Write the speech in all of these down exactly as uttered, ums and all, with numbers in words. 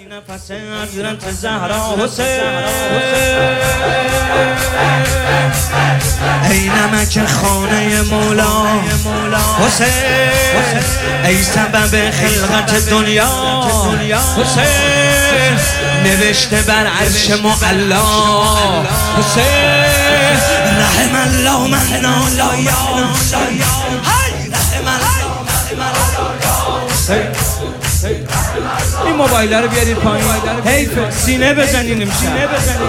نفس حضرت زهرا حسین، ای نمک خانه مولا حسین، ای سبب خلقت دنیا حسین، نوشته بر عرش معلا حسین، رحم الله من آلا یا رحم الله. این موبایل رو بیارید پایین، حیفه سینه بزنین امشب، سینه بزنین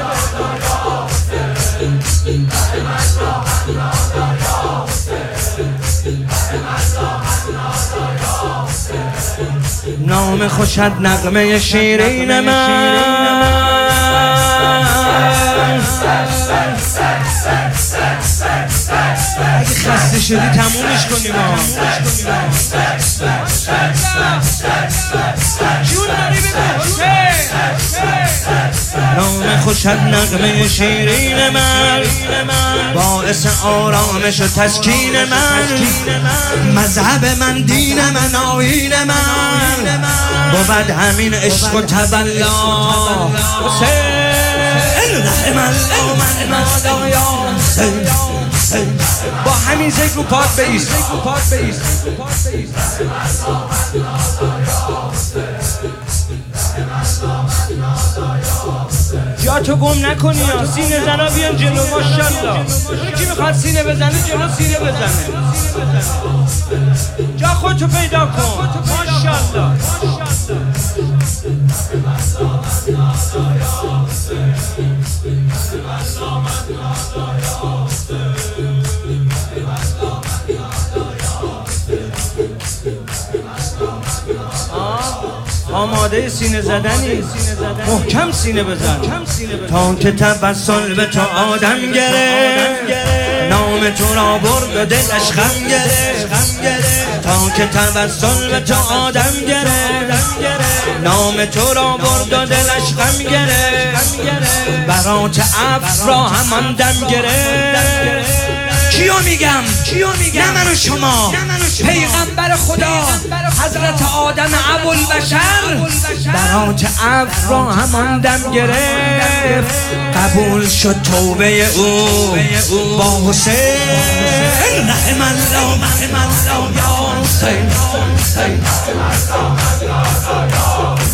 نام خوشت نغمه شیرین من، اگه خسته شدی تمومش کنیم ها، نام خوشت نغمه شیرین من، باعث آرامش و تسکین من، مذهب من دین من آیین من، بود همین عشق و تولا حسین، رحم الله من نادا یا حسین، با همین ذکر رو پات بایست، جا تو گم نکنی ها، سینه زنا بیان جلو ماشالله، کی میخواد سینه بزنه جلو سینه بزنه، جا خودتو پیدا کن ماشالله. آماده سینه زدنی، محکم سینه بزن تا که توسل به تو آدم گرفت، نام تو را برد و دلش غم گرفت، تا که توسل به تو آدم گرفت، نام تو را برد و دلش غم گرفت، برات عفو را همان دم گرفت. کیو میگم؟ نه من و شما، پیغمبر خدا حضرت آدم ابوالبشر، برات عفو را همان دم گرفت، قبول شد توبه او با حسین، رحم الله رحم الله یا حسین.